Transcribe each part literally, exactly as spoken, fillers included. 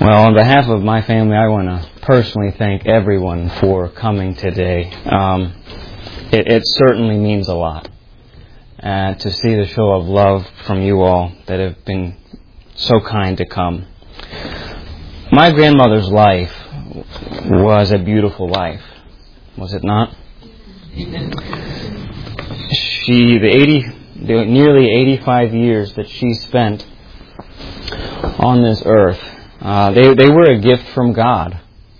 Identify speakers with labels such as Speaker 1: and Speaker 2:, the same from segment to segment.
Speaker 1: Well, on behalf of my family, I want to personally thank everyone for coming today. Um, it, it certainly means a lot uh, to see the show of love from you all that have been so kind to come. My grandmother's life was a beautiful life, was it not? She, the eighty, the nearly eighty-five years that she spent on this earth, Uh, they, they were a gift from God.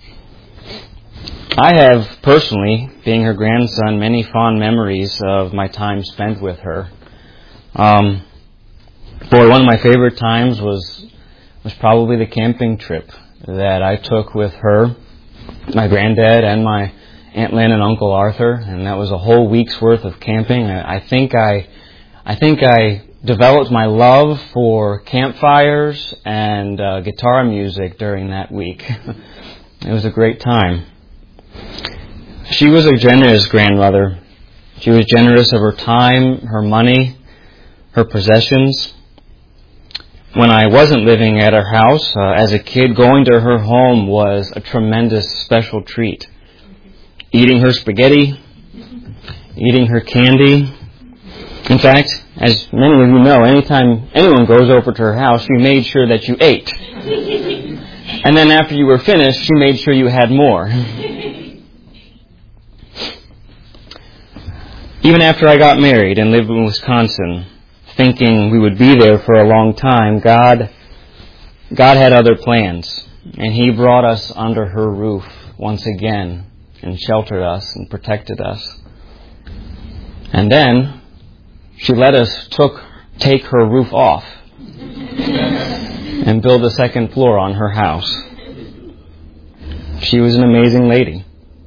Speaker 1: I have personally, being her grandson, many fond memories of my time spent with her. Um, boy, one of my favorite times was was probably the camping trip that I took with her, my granddad, and my Aunt Lynn and Uncle Arthur, and that was a whole week's worth of camping. I, I think I, I think I. developed my love for campfires and uh, guitar music during that week. It was a great time. She was a generous grandmother. She was generous of her time, her money, her possessions. When I wasn't living at her house, uh, as a kid, going to her home was a tremendous special treat. Eating her spaghetti, eating her candy. In fact, as many of you know, anytime anyone goes over to her house, she made sure that you ate. And then after you were finished, she made sure you had more. Even after I got married and lived in Wisconsin, thinking we would be there for a long time, God, God had other plans. And He brought us under her roof once again and sheltered us and protected us. And then she let us took, take her roof off and build a second floor on her house. She was an amazing lady.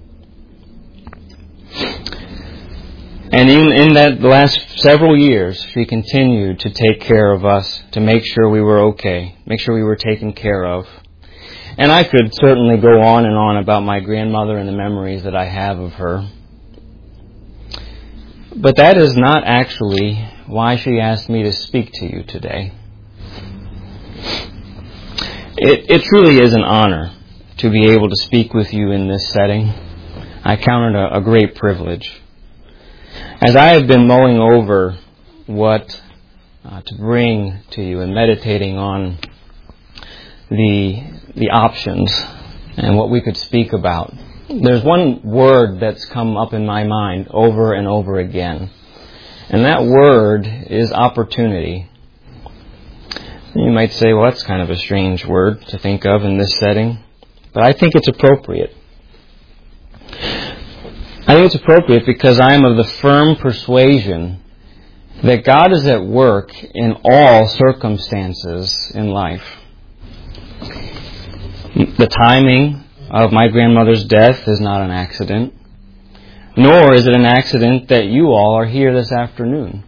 Speaker 1: And in, in that last several years, she continued to take care of us, to make sure we were okay, make sure we were taken care of. And I could certainly go on and on about my grandmother and the memories that I have of her. But that is not actually why she asked me to speak to you today. It, it truly is an honor to be able to speak with you in this setting. I count it a, a great privilege. As I have been mulling over what uh, to bring to you and meditating on the the options and what we could speak about, there's one word that's come up in my mind over and over again. And that word is opportunity. You might say, well, that's kind of a strange word to think of in this setting. But I think it's appropriate. I think it's appropriate because I am of the firm persuasion that God is at work in all circumstances in life. The timing of my grandmother's death is not an accident, nor is it an accident that you all are here this afternoon.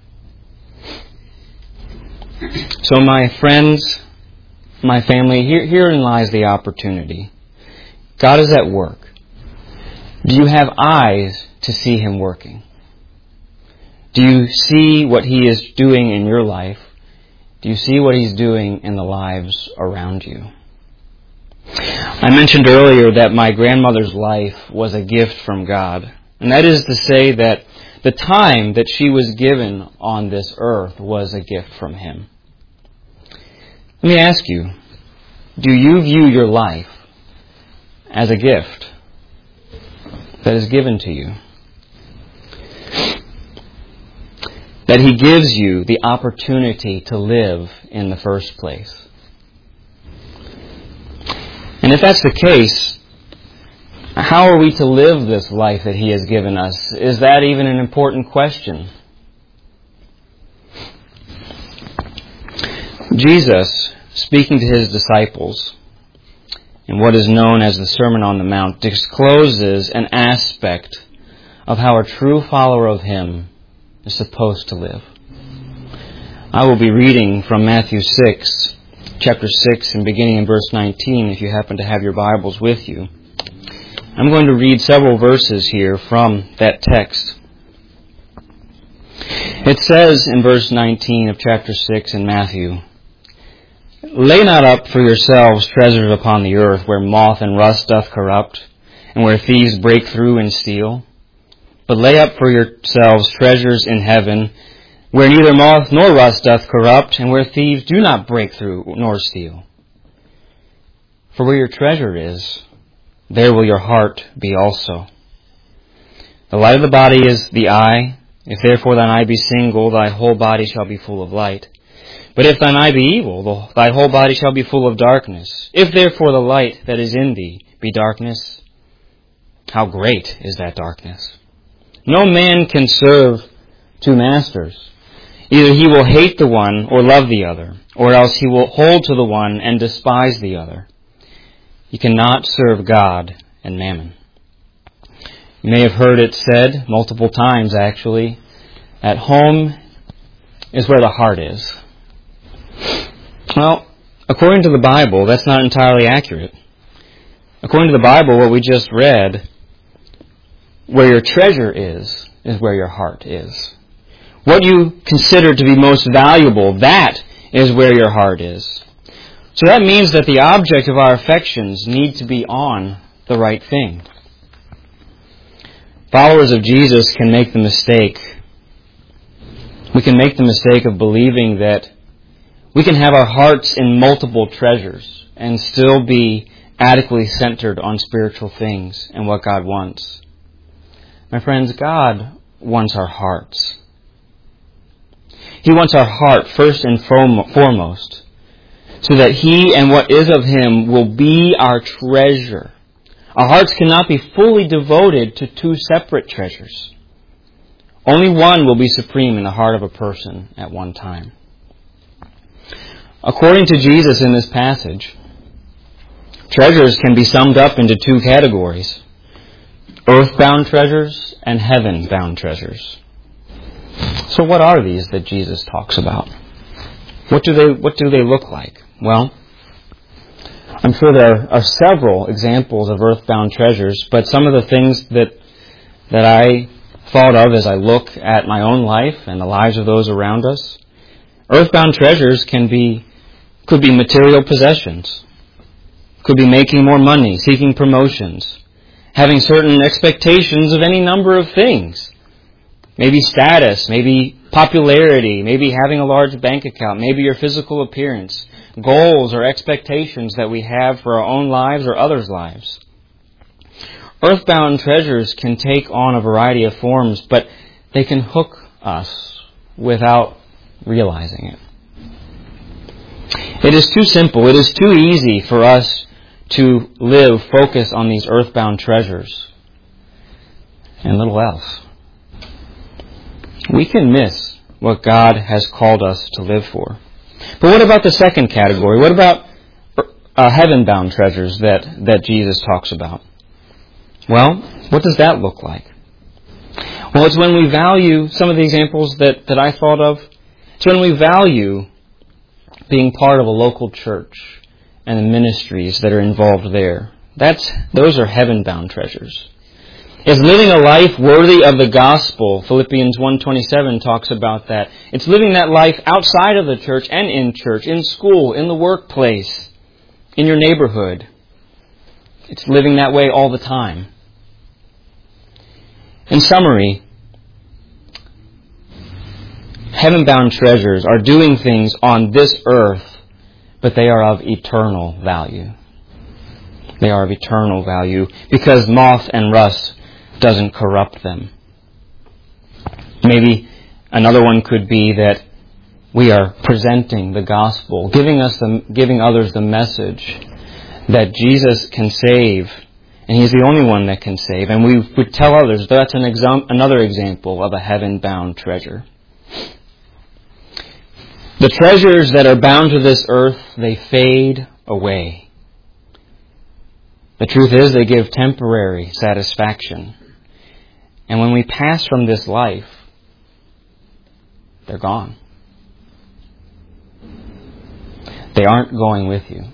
Speaker 1: So my friends, my family, here, herein lies the opportunity. God is at work. Do you have eyes to see Him working? Do you see what He is doing in your life? Do you see what He's doing in the lives around you? I mentioned earlier that my grandmother's life was a gift from God. And that is to say that the time that she was given on this earth was a gift from Him. Let me ask you, do you view your life as a gift that is given to you? That He gives you the opportunity to live in the first place? And if that's the case, how are we to live this life that He has given us? Is that even an important question? Jesus, speaking to His disciples in what is known as the Sermon on the Mount, discloses an aspect of how a true follower of Him is supposed to live. I will be reading from Matthew six, chapter six, and beginning in verse nineteen, if you happen to have your Bibles with you. I'm going to read several verses here from that text. It says in verse nineteen of chapter six in Matthew, Lay not up for yourselves treasures upon the earth, where moth and rust doth corrupt, and where thieves break through and steal. But lay up for yourselves treasures in heaven, where neither moth nor rust doth corrupt, and where thieves do not break through nor steal. For where your treasure is, there will your heart be also. The light of the body is the eye. If therefore thine eye be single, thy whole body shall be full of light. But if thine eye be evil, thy whole body shall be full of darkness. If therefore the light that is in thee be darkness, how great is that darkness? No man can serve two masters. Either he will hate the one or love the other, or else he will hold to the one and despise the other. You cannot serve God and mammon. You may have heard it said multiple times, actually, at home is where the heart is. Well, according to the Bible, that's not entirely accurate. According to the Bible, what we just read, where your treasure is, is where your heart is. What you consider to be most valuable, that is where your heart is. So that means that the object of our affections need to be on the right thing. Followers of Jesus can make the mistake. We can make the mistake of believing that we can have our hearts in multiple treasures and still be adequately centered on spiritual things and what God wants. My friends, God wants our hearts. He wants our heart first and foremost, so that He and what is of Him will be our treasure. Our hearts cannot be fully devoted to two separate treasures. Only one will be supreme in the heart of a person at one time. According to Jesus in this passage, treasures can be summed up into two categories: earthbound treasures and heaven-bound treasures. So what are these that Jesus talks about? What do they, what do they look like? Well, I'm sure there are several examples of earthbound treasures, but some of the things that that I thought of as I look at my own life and the lives of those around us, earthbound treasures can be could be material possessions, could be making more money, seeking promotions, having certain expectations of any number of things. Maybe status, maybe popularity, maybe having a large bank account, maybe your physical appearance, goals or expectations that we have for our own lives or others' lives. Earthbound treasures can take on a variety of forms, but they can hook us without realizing it. It is too simple, it is too easy for us to live focused on these earthbound treasures and little else. We can miss what God has called us to live for. But what about the second category? What about uh, heaven-bound treasures that, that Jesus talks about? Well, what does that look like? Well, it's when we value some of the examples that, that I thought of. It's when we value being part of a local church and the ministries that are involved there. That's those are heaven-bound treasures. It's living a life worthy of the gospel. Philippians one twenty-seven talks about that. It's living that life outside of the church and in church, in school, in the workplace, in your neighborhood. It's living that way all the time. In summary, heaven-bound treasures are doing things on this earth, but they are of eternal value. They are of eternal value because moth and rust doesn't corrupt them. Maybe another one could be that we are presenting the gospel, giving us the, giving others the message that Jesus can save, and He's the only one that can save. And we would tell others that's an exam, another example of a heaven-bound treasure. The treasures that are bound to this earth, they fade away. The truth is, they give temporary satisfaction. And when we pass from this life, they're gone. They aren't going with you.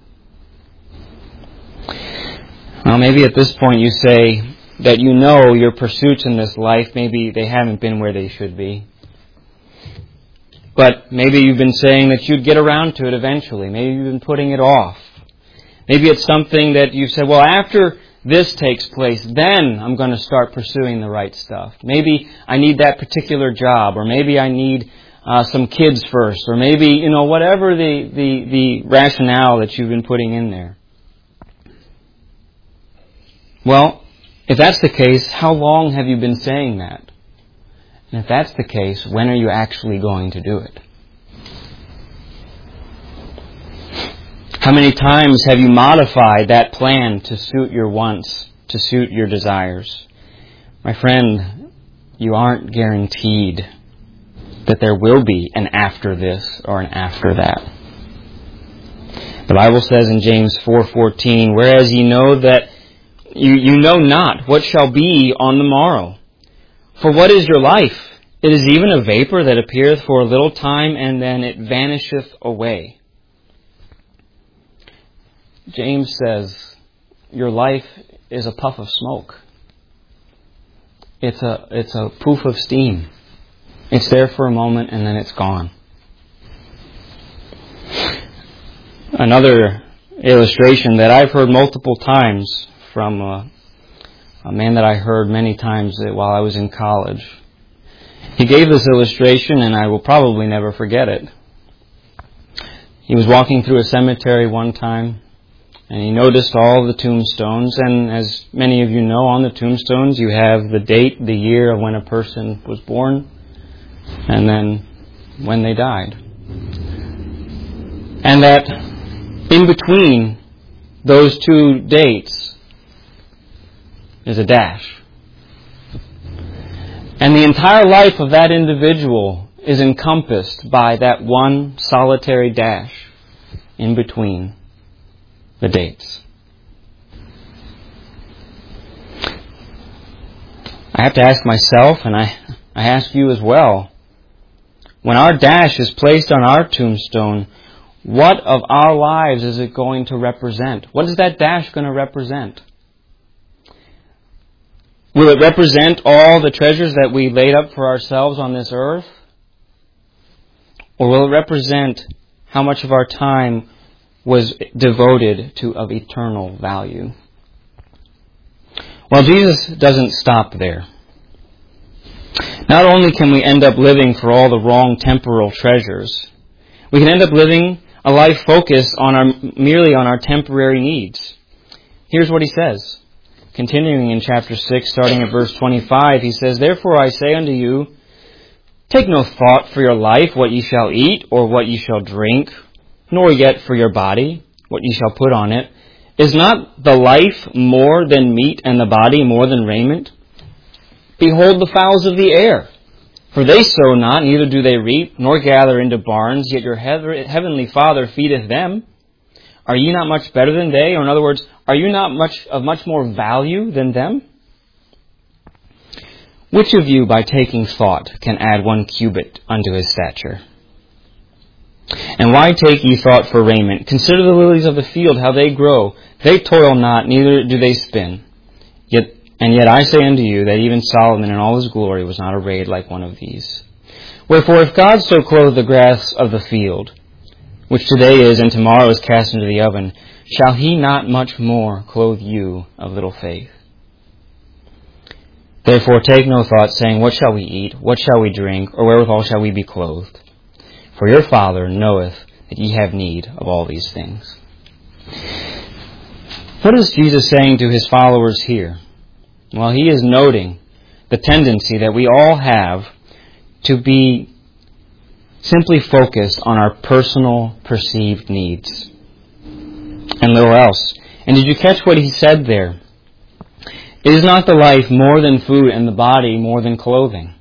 Speaker 1: Well, maybe at this point you say that you know your pursuits in this life, maybe they haven't been where they should be. but maybe you've been saying that you'd get around to it eventually. Maybe you've been putting it off. Maybe it's something that you've said, well, after this takes place, then I'm going to start pursuing the right stuff. Maybe I need that particular job, or maybe I need uh, some kids first, or maybe, you know, whatever the, the, the rationale that you've been putting in there. Well, if that's the case, how long have you been saying that? And if that's the case, when are you actually going to do it? How many times have you modified that plan to suit your wants, to suit your desires? My friend, you aren't guaranteed that there will be an after this or an after that. The Bible says in James four fourteen, whereas ye know that you, you know not what shall be on the morrow. For what is your life? It is even a vapor that appeareth for a little time, and then it vanisheth away. James says, your life is a puff of smoke. It's a, it's a poof of steam. It's there for a moment and then it's gone. Another illustration that I've heard multiple times from a, a man that I heard many times while I was in college. He gave this illustration, and I will probably never forget it. He was walking through a cemetery one time, and he noticed all the tombstones, and as many of you know, on the tombstones you have the date, the year of when a person was born, and then when they died. And that in between those two dates is a dash. And the entire life of that individual is encompassed by that one solitary dash in between the dates. I have to ask myself, and I, I ask you as well, when our dash is placed on our tombstone, what of our lives is it going to represent? What is that dash going to represent? Will it represent all the treasures that we laid up for ourselves on this earth? Or will it represent how much of our time was devoted to of eternal value? Well, Jesus doesn't stop there. Not only can we end up living for all the wrong temporal treasures, we can end up living a life focused on our, merely on our temporary needs. Here's what he says. Continuing in chapter six, starting at verse twenty-five, he says, therefore I say unto you, take no thought for your life, what ye shall eat, or what ye shall drink, nor yet for your body, what ye shall put on it. Is not the life more than meat, and the body more than raiment? Behold the fowls of the air, for they sow not, neither do they reap, nor gather into barns, yet your heavenly Father feedeth them. Are ye not much better than they? Or in other words, are you not much of much more value than them? Which of you, by taking thought, can add one cubit unto his stature? And why take ye thought for raiment? Consider the lilies of the field, how they grow. They toil not, neither do they spin. Yet, and yet I say unto you, that even Solomon in all his glory was not arrayed like one of these. Wherefore, if God so clothe the grass of the field, which today is and tomorrow is cast into the oven, shall he not much more clothe you of little faith? Therefore take no thought, saying, what shall we eat, what shall we drink, or wherewithal shall we be clothed? For your Father knoweth that ye have need of all these things. What is Jesus saying to his followers here? Well, he is noting the tendency that we all have to be simply focused on our personal perceived needs and little else. And did you catch what he said there? Is not the life more than food, and the body more than clothing?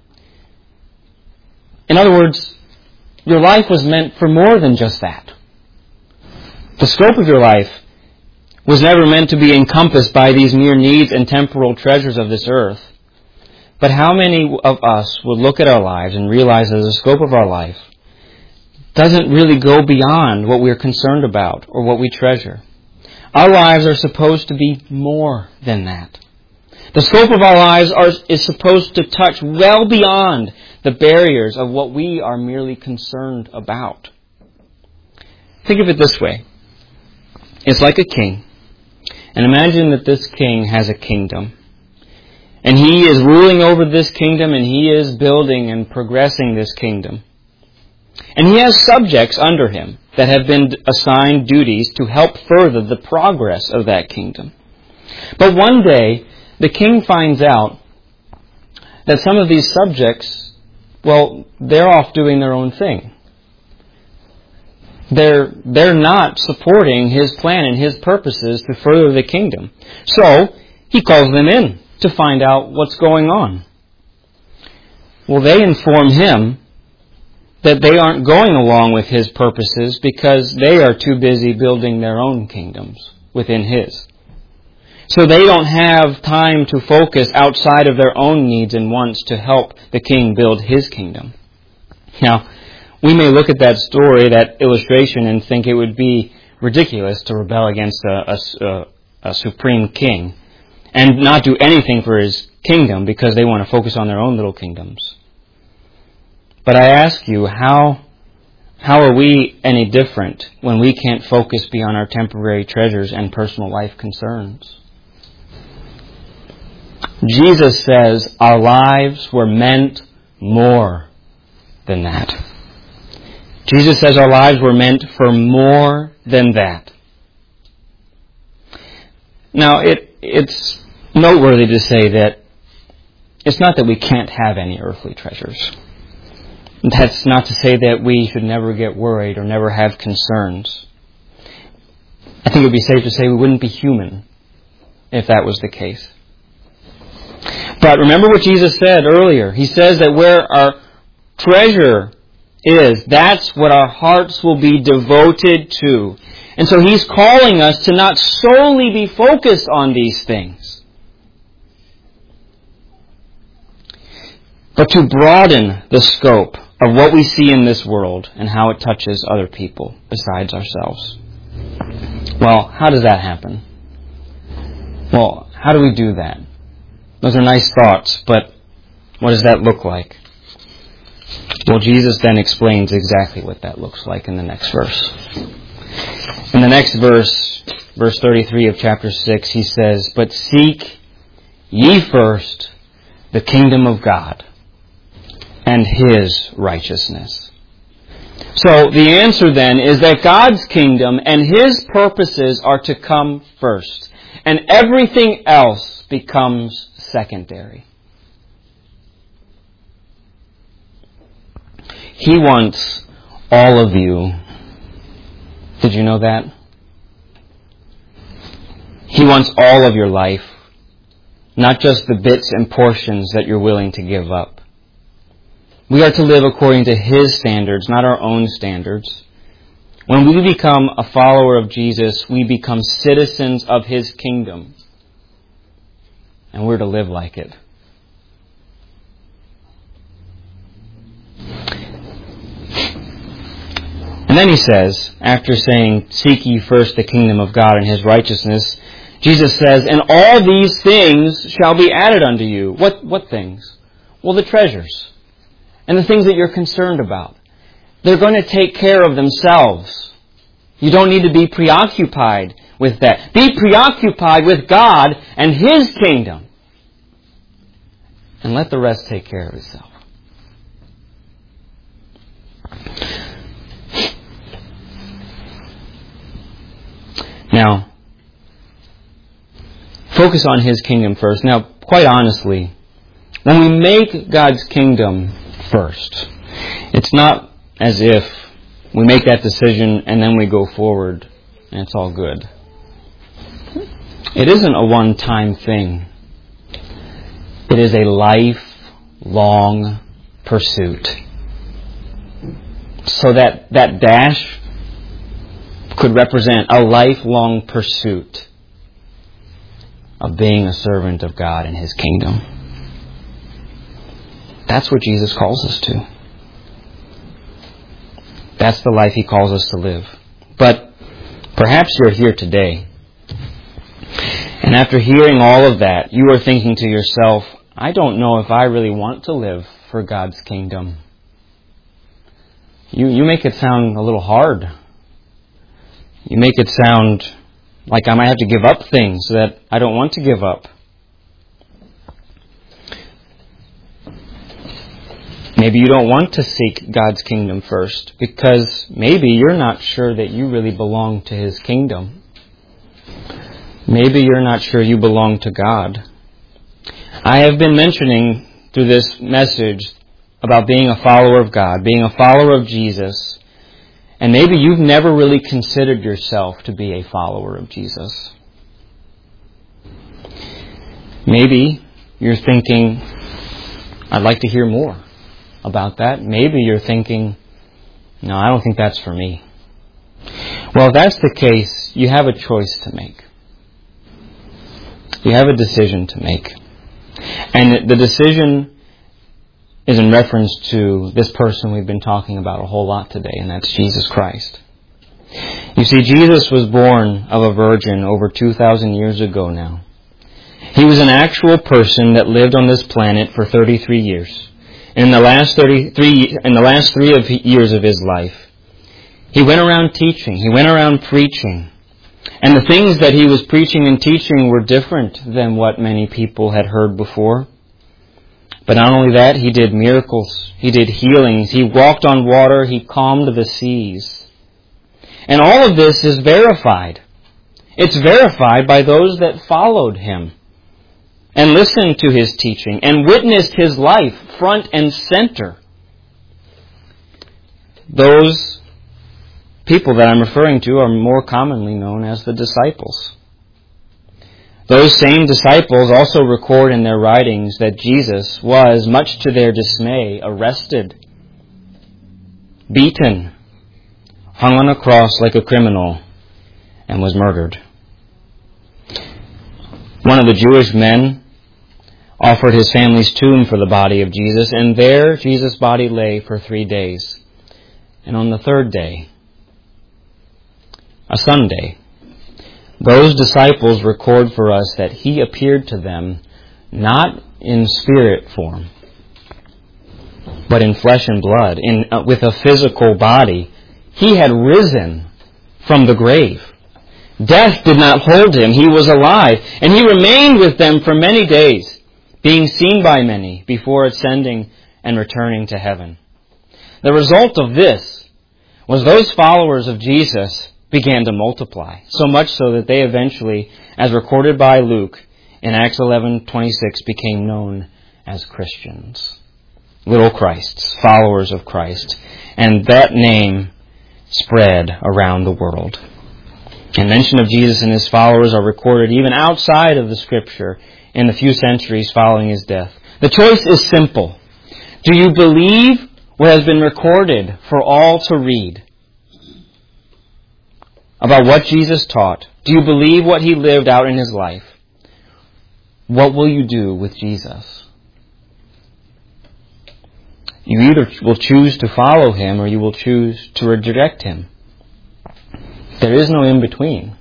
Speaker 1: In other words, your life was meant for more than just that. The scope of your life was never meant to be encompassed by these mere needs and temporal treasures of this earth. But how many of us would look at our lives and realize that the scope of our life doesn't really go beyond what we're concerned about or what we treasure? Our lives are supposed to be more than that. The scope of our lives are, is supposed to touch well beyond the barriers of what we are merely concerned about. Think of it this way. It's like a king. And imagine that this king has a kingdom. And he is ruling over this kingdom, and he is building and progressing this kingdom. And he has subjects under him that have been assigned duties to help further the progress of that kingdom. But one day, the king finds out that some of these subjects, well, they're off doing their own thing. They're, they're not supporting his plan and his purposes to further the kingdom. So, he calls them in to find out what's going on. Well, they inform him that they aren't going along with his purposes because they are too busy building their own kingdoms within his. So they don't have time to focus outside of their own needs and wants to help the king build his kingdom. Now, we may look at that story, that illustration, and think it would be ridiculous to rebel against a, a, a supreme king and not do anything for his kingdom because they want to focus on their own little kingdoms. But I ask you, how, how are we any different when we can't focus beyond our temporary treasures and personal life concerns? Jesus says our lives were meant more than that. Jesus says our lives were meant for more than that. Now, it, it's noteworthy to say that it's not that we can't have any earthly treasures. That's not to say that we should never get worried or never have concerns. I think it would be safe to say we wouldn't be human if that was the case. But remember what Jesus said earlier. He says that where our treasure is, that's what our hearts will be devoted to. And so He's calling us to not solely be focused on these things, but to broaden the scope of what we see in this world and how it touches other people besides ourselves. Well, how does that happen? Well, how do we do that? Those are nice thoughts, but what does that look like? Well, Jesus then explains exactly what that looks like in the next verse. In the next verse, verse thirty-three of chapter six, He says, "But seek ye first the kingdom of God and His righteousness." So the answer then is that God's kingdom and His purposes are to come first, and everything else becomes secondary. He wants all of you. Did you know that? He wants all of your life, not just the bits and portions that you're willing to give up. We are to live according to His standards, not our own standards. When we become a follower of Jesus, we become citizens of His kingdom. And we're to live like it. And then He says, after saying, "Seek ye first the kingdom of God and His righteousness," Jesus says, "And all these things shall be added unto you." What, what things? Well, the treasures. And the things that you're concerned about. They're going to take care of themselves. You don't need to be preoccupied with that. Be preoccupied with God and His kingdom. And let the rest take care of itself. Now, focus on His kingdom first. Now, quite honestly, when we make God's kingdom first, it's not as if we make that decision and then we go forward and it's all good. It isn't a one-time thing. It is a lifelong pursuit. So that, that dash could represent a lifelong pursuit of being a servant of God and His kingdom. That's what Jesus calls us to. That's the life He calls us to live. But perhaps you're here today, and after hearing all of that, you are thinking to yourself, I don't know if I really want to live for God's kingdom? You, you make it sound a little hard. You make it sound like I might have to give up things that I don't want to give up. Maybe you don't want to seek God's kingdom first because maybe you're not sure that you really belong to His kingdom. Maybe you're not sure you belong to God. I have been mentioning through this message about being a follower of God, being a follower of Jesus, and maybe you've never really considered yourself to be a follower of Jesus. Maybe you're thinking, I'd like to hear more about that. Maybe you're thinking, no, I don't think that's for me. Well, if that's the case, you have a choice to make. You have a decision to make. And the decision is in reference to this person we've been talking about a whole lot today, and that's Jesus Christ. You see, Jesus was born of a virgin over two thousand years ago now. He was an actual person that lived on this planet for thirty-three years. In the last thirty-three, in the last three of years of His life, He went around teaching. He went around preaching. And the things that He was preaching and teaching were different than what many people had heard before. But not only that, He did miracles. He did healings. He walked on water. He calmed the seas. And all of this is verified. It's verified by those that followed Him and listened to His teaching and witnessed His life front and center. Those people that I'm referring to are more commonly known as the disciples. Those same disciples also record in their writings that Jesus was, much to their dismay, arrested, beaten, hung on a cross like a criminal, and was murdered. One of the Jewish men offered his family's tomb for the body of Jesus, and there Jesus' body lay for three days. And on the third day, a Sunday, those disciples record for us that He appeared to them not in spirit form, but in flesh and blood, in uh, with a physical body. He had risen from the grave. Death did not hold Him. He was alive, and He remained with them for many days, being seen by many before ascending and returning to heaven. The result of this was those followers of Jesus began to multiply, so much so that they eventually, as recorded by Luke in Acts eleven twenty-six, became known as Christians. Little Christs, followers of Christ. And that name spread around the world. And mention of Jesus and His followers are recorded even outside of the Scripture in the few centuries following His death. The choice is simple. Do you believe what has been recorded for all to read about what Jesus taught? Do you believe what He lived out in His life? What will you do with Jesus? You either will choose to follow Him or you will choose to reject Him. There is no in between.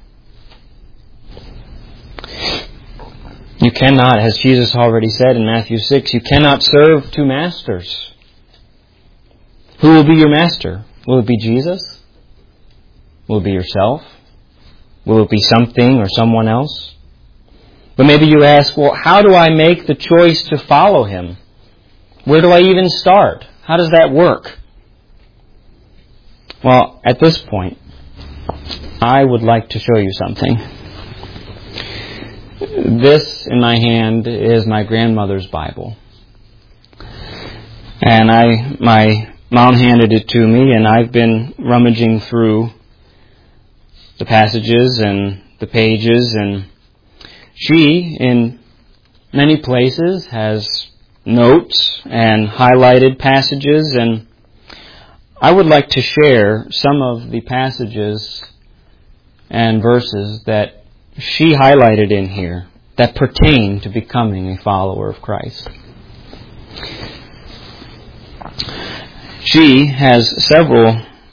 Speaker 1: You cannot, as Jesus already said in Matthew six, you cannot serve two masters. Who will be your master? Will it be Jesus? Will it be yourself? Will it be something or someone else? But maybe you ask, well, how do I make the choice to follow Him? Where do I even start? How does that work? Well, at this point, I would like to show you something. This in my hand is my grandmother's Bible. And I, my mom handed it to me, and I've been rummaging through the passages and the pages, and she, in many places, has notes and highlighted passages, and I would like to share some of the passages and verses that she highlighted in here that pertain to becoming a follower of Christ. She has several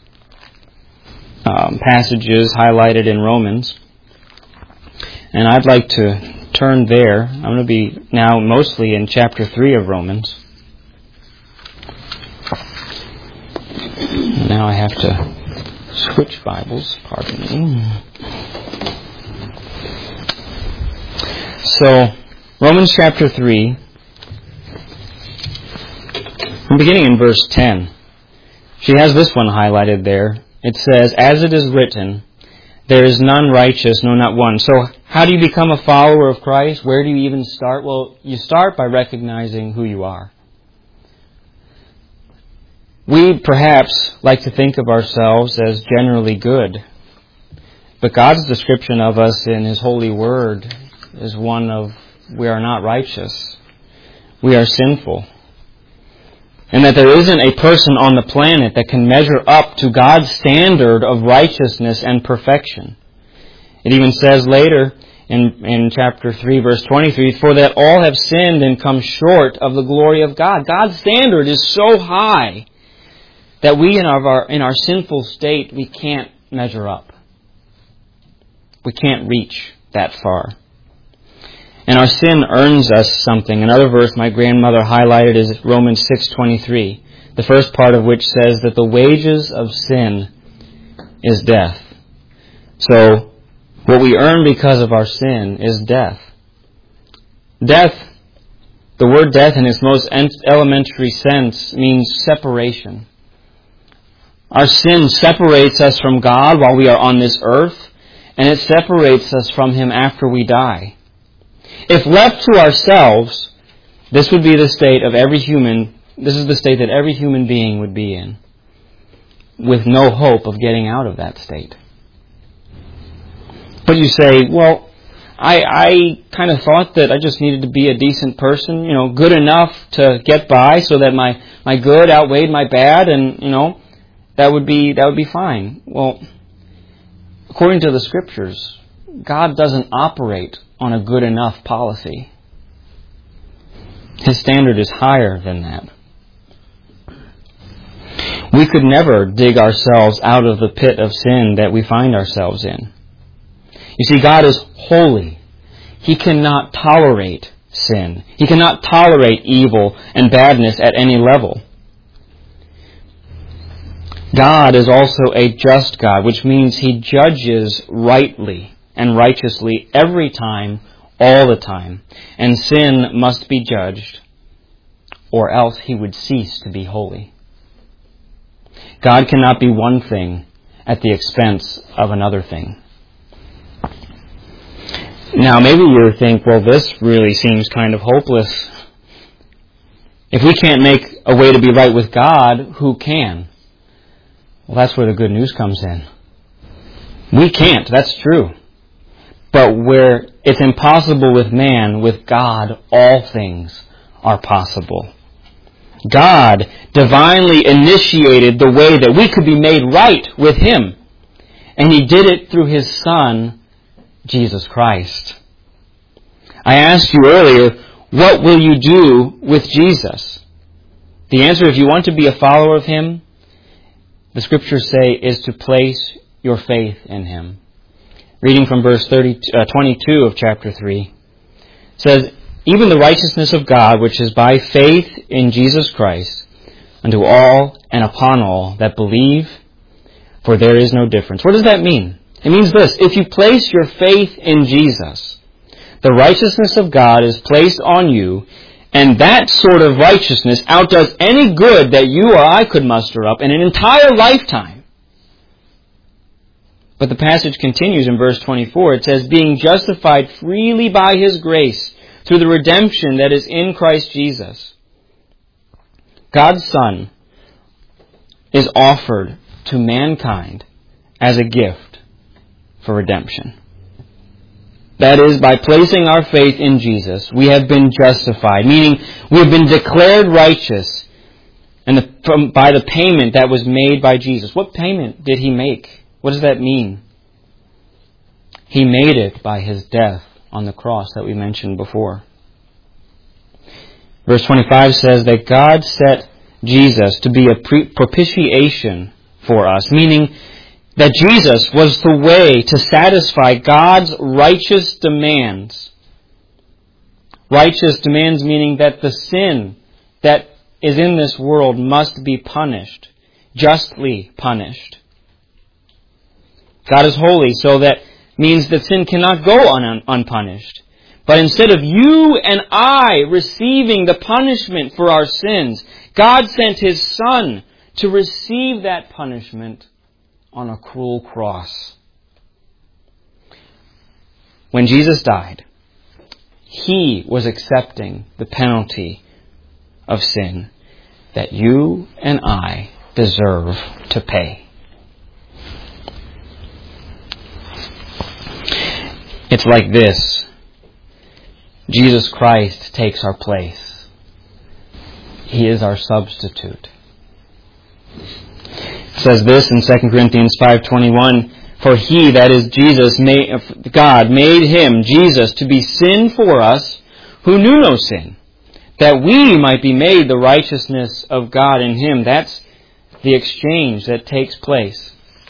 Speaker 1: um, passages highlighted in Romans, and I'd like to turn there. I'm going to be now mostly in chapter three of Romans. Now I have to switch Bibles, pardon me. So, Romans chapter three, I'm beginning in verse ten. She has this one highlighted there. It says, "As it is written, there is none righteous, no, not one." So, how do you become a follower of Christ? Where do you even start? Well, you start by recognizing who you are. We perhaps like to think of ourselves as generally good, but God's description of us in His holy word is one of we are not righteous. We are sinful. And that there isn't a person on the planet that can measure up to God's standard of righteousness and perfection. It even says later in, in chapter three, verse twenty-three, "For that all have sinned and come short of the glory of God." God's standard is so high that we in our, in our sinful state, we can't measure up. We can't reach that far. And our sin earns us something. Another verse my grandmother highlighted is Romans six twenty-three, the first part of which says that the wages of sin is death. So, what we earn because of our sin is death. Death, the word death in its most elementary sense means separation. Our sin separates us from God while we are on this earth, and it separates us from Him after we die. If left to ourselves, this would be the state of every human, this is the state that every human being would be in, with no hope of getting out of that state. But you say, well, I, I kind of thought that I just needed to be a decent person, you know, good enough to get by so that my, my good outweighed my bad, and, you know, that would be, that would be fine. Well, according to the Scriptures, God doesn't operate on a good enough policy. His standard is higher than that. We could never dig ourselves out of the pit of sin that we find ourselves in. You see, God is holy. He cannot tolerate sin. He cannot tolerate evil and badness at any level. God is also a just God, which means He judges rightly and righteously every time, all the time. And sin must be judged, or else He would cease to be holy. God cannot be one thing at the expense of another thing. Now, maybe you think, well, this really seems kind of hopeless. If we can't make a way to be right with God, who can? Well, that's where the good news comes in. We can't, that's true. But where it's impossible with man, with God, all things are possible. God divinely initiated the way that we could be made right with Him. And He did it through His Son, Jesus Christ. I asked you earlier, what will you do with Jesus? The answer, if you want to be a follower of Him, the Scriptures say, is to place your faith in Him. Reading from verse thirty, uh, twenty-two of chapter three, says, "Even the righteousness of God, which is by faith in Jesus Christ, unto all and upon all that believe, for there is no difference." What does that mean? It means this: if you place your faith in Jesus, the righteousness of God is placed on you, and that sort of righteousness outdoes any good that you or I could muster up in an entire lifetime. But the passage continues in verse twenty-four. It says, "Being justified freely by His grace through the redemption that is in Christ Jesus." God's Son is offered to mankind as a gift for redemption. That is, by placing our faith in Jesus, we have been justified, meaning we have been declared righteous and the, from, by the payment that was made by Jesus. What payment did He make? What does that mean? He made it by His death on the cross that we mentioned before. Verse twenty-five says that God set Jesus to be a pre- propitiation for us, meaning that Jesus was the way to satisfy God's righteous demands. Righteous demands meaning that the sin that is in this world must be punished. justly punished. God is holy, so that means that sin cannot go un- unpunished. But instead of you and I receiving the punishment for our sins, God sent His Son to receive that punishment on a cruel cross. When Jesus died, He was accepting the penalty of sin that you and I deserve to pay. It's like this. Jesus Christ takes our place. He is our substitute. It says this in Second Corinthians five twenty-one, for He, that is Jesus, made, God, made Him, Jesus, to be sin for us who knew no sin, that we might be made the righteousness of God in Him. That's the exchange that takes place.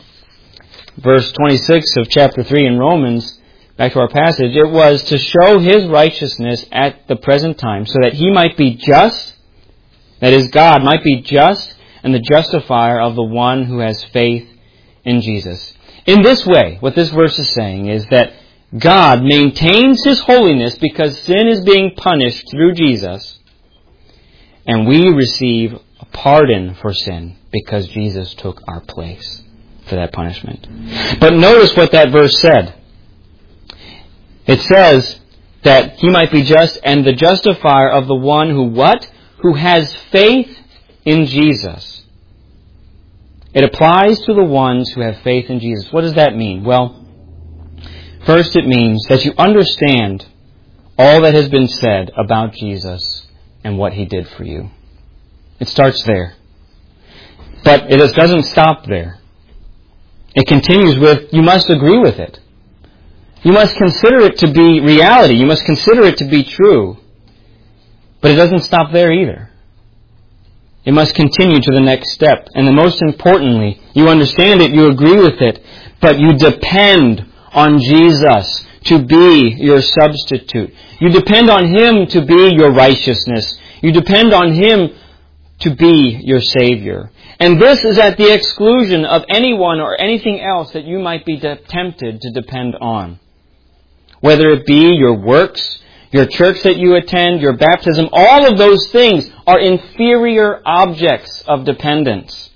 Speaker 1: Verse twenty-six of chapter three in Romans, back to our passage, it was to show His righteousness at the present time, so that He might be just, that is, God might be just and the justifier of the one who has faith in Jesus. In this way, what this verse is saying is that God maintains His holiness because sin is being punished through Jesus, and we receive a pardon for sin because Jesus took our place for that punishment. But notice what that verse said. It says that He might be just and the justifier of the one who what? Who has faith in Jesus. It applies to the ones who have faith in Jesus. What does that mean? Well, first it means that you understand all that has been said about Jesus and what He did for you. It starts there. But it doesn't stop there. It continues with, you must agree with it. You must consider it to be reality. You must consider it to be true. But it doesn't stop there either. It must continue to the next step. And then most importantly, you understand it, you agree with it, but you depend on Jesus to be your substitute. You depend on Him to be your righteousness. You depend on Him to be your Savior. And this is at the exclusion of anyone or anything else that you might be de- tempted to depend on. Whether it be your works, your church that you attend, your baptism, all of those things are inferior objects of dependence.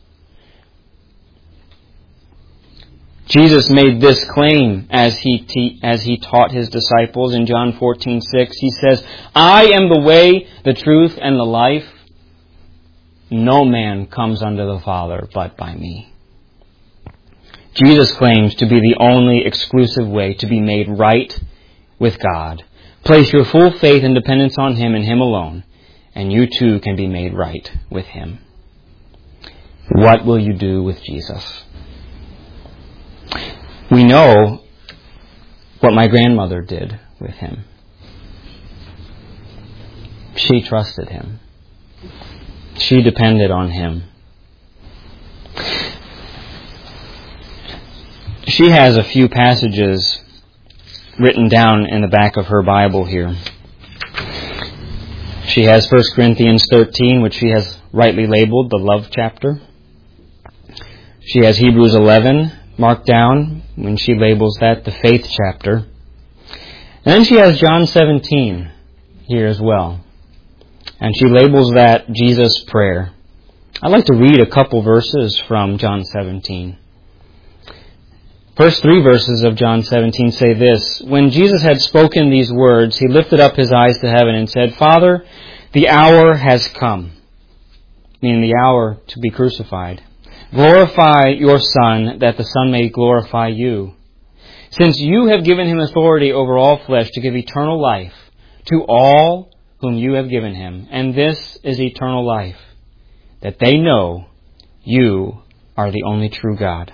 Speaker 1: Jesus made this claim as he te- as he taught His disciples in John fourteen six. He says, I am the way, the truth, and the life. No man comes unto the Father but by me. Jesus claims to be the only exclusive way to be made right with God. Place your full faith and dependence on Him and Him alone, and you too can be made right with Him. What will you do with Jesus? We know what my grandmother did with Him. She trusted Him. She depended on Him. She has a few passages written down in the back of her Bible here. She has First Corinthians thirteen, which she has rightly labeled the love chapter. She has Hebrews eleven marked down when she labels that the faith chapter. And then she has John seventeen here as well. And she labels that Jesus' prayer. I'd like to read a couple verses from John seventeen. First three verses of John seventeen say this. When Jesus had spoken these words, He lifted up His eyes to heaven and said, Father, the hour has come, meaning the hour to be crucified. Glorify your Son, that the Son may glorify you. Since you have given Him authority over all flesh to give eternal life to all whom you have given Him. And this is eternal life, that they know you are the only true God.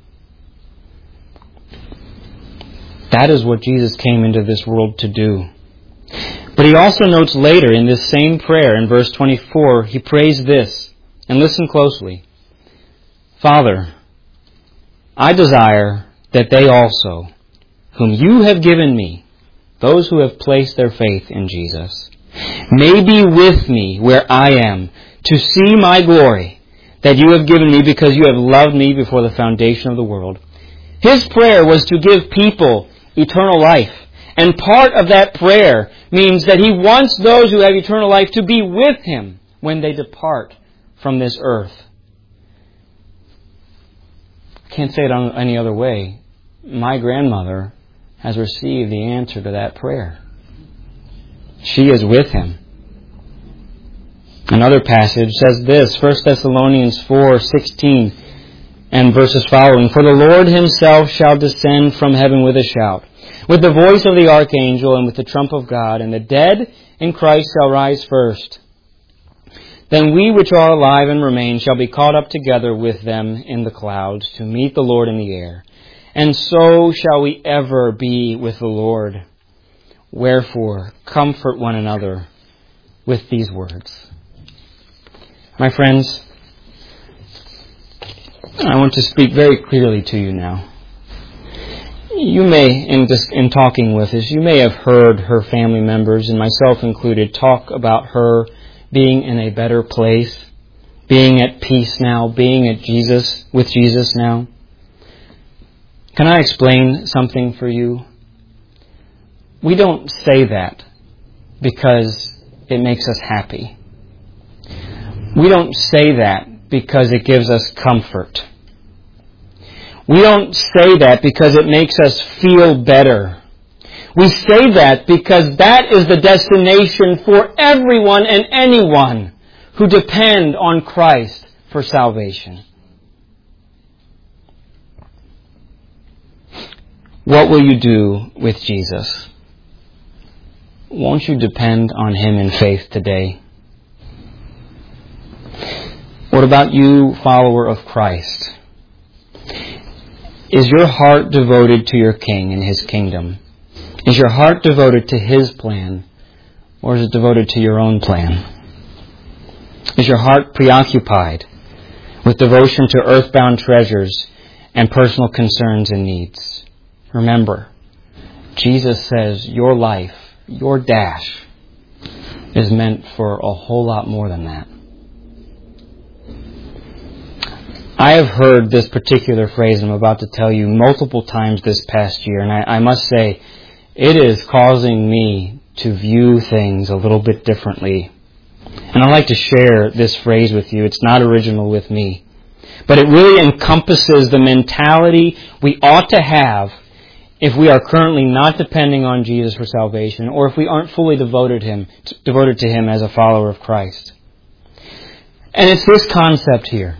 Speaker 1: That is what Jesus came into this world to do. But He also notes later in this same prayer, in verse twenty-four, He prays this, and listen closely. Father, I desire that they also, whom you have given me, those who have placed their faith in Jesus, may be with me where I am, to see my glory that you have given me because you have loved me before the foundation of the world. His prayer was to give people eternal life. And part of that prayer means that He wants those who have eternal life to be with Him when they depart from this earth. I can't say it any other way. My grandmother has received the answer to that prayer. She is with Him. Another passage says this, First Thessalonians four sixteen and verses following. For the Lord Himself shall descend from heaven with a shout, with the voice of the archangel, and with the trump of God, and the dead in Christ shall rise first. Then we which are alive and remain shall be caught up together with them in the clouds to meet the Lord in the air. And so shall we ever be with the Lord. Wherefore, comfort one another with these words. My friends, I want to speak very clearly to you now. You may, in, in talking with us, you may have heard her family members, and myself included, talk about her being in a better place, being at peace now, being at Jesus, with Jesus now. Can I explain something for you? We don't say that because it makes us happy. We don't say that because it gives us comfort. We don't say that because it makes us feel better. We say that because that is the destination for everyone and anyone who depend on Christ for salvation. What will you do with Jesus? Won't you depend on Him in faith today? What about you, follower of Christ? Is your heart devoted to your King and His kingdom? Is your heart devoted to His plan, or is it devoted to your own plan? Is your heart preoccupied with devotion to earthbound treasures and personal concerns and needs? Remember, Jesus says your life, your dash, is meant for a whole lot more than that. I have heard this particular phrase I'm about to tell you multiple times this past year, and I, I must say, it is causing me to view things a little bit differently. And I'd like to share this phrase with you. It's not original with me. But it really encompasses the mentality we ought to have if we are currently not depending on Jesus for salvation, or if we aren't fully devoted him, devoted to Him as a follower of Christ. And it's this concept here.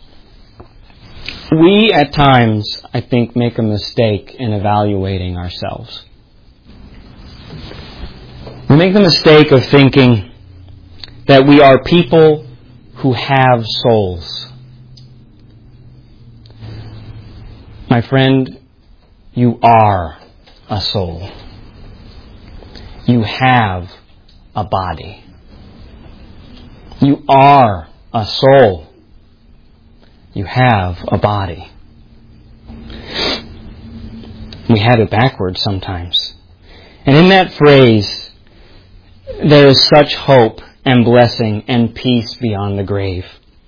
Speaker 1: We, at times, I think, make a mistake in evaluating ourselves. We make the mistake of thinking that we are people who have souls. My friend, you are a soul. You have a body. You are a soul. You have a body. We have it backwards sometimes. And in that phrase, there is such hope and blessing and peace beyond the grave.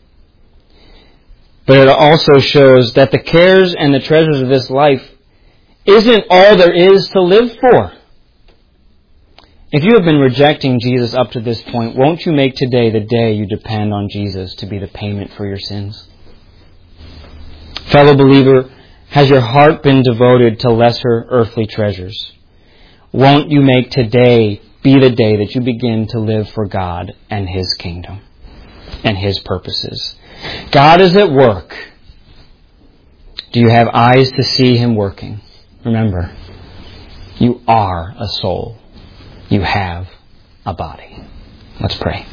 Speaker 1: But it also shows that the cares and the treasures of this life isn't all there is to live for. If you have been rejecting Jesus up to this point, won't you make today the day you depend on Jesus to be the payment for your sins? Fellow believer, has your heart been devoted to lesser earthly treasures? Won't you make today be the day that you begin to live for God and His kingdom and His purposes? God is at work. Do you have eyes to see Him working? Remember, you are a soul. You have a body. Let's pray.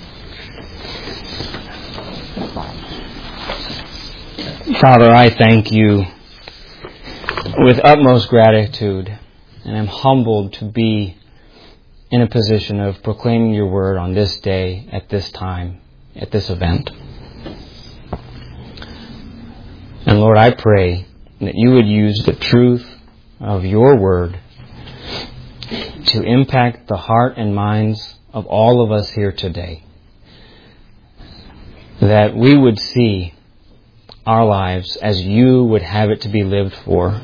Speaker 1: Father, I thank You with utmost gratitude, and am humbled to be in a position of proclaiming Your word on this day, at this time, at this event. And Lord, I pray that You would use the truth of Your word to impact the heart and minds of all of us here today. that we would see our lives as you would have it to be lived for.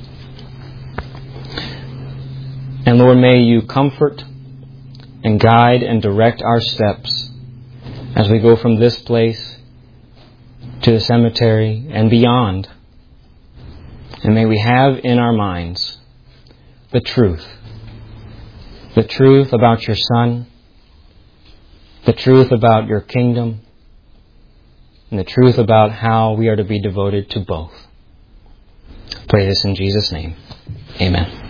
Speaker 1: And Lord, may you comfort and guide and direct our steps as we go from this place to the cemetery and beyond. And may we have in our minds the truth. The truth about your Son. The truth about your kingdom. And the truth about how we are to be devoted to both. I pray this in Jesus' name. Amen.